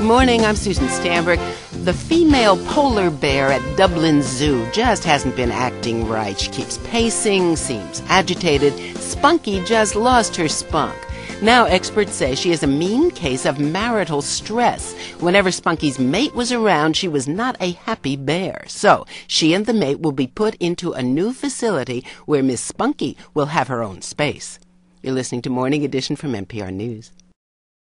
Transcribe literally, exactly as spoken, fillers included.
morning, I'm Susan Stamberg. The female polar bear at Dublin Zoo just hasn't been acting right. She keeps pacing, seems agitated. Spunky just lost her spunk. Now experts say she is a mean case of marital stress. Whenever Spunky's mate was around, she was not a happy bear. So she and the mate will be put into a new facility where Miss Spunky will have her own space. You're listening to Morning Edition from N P R News.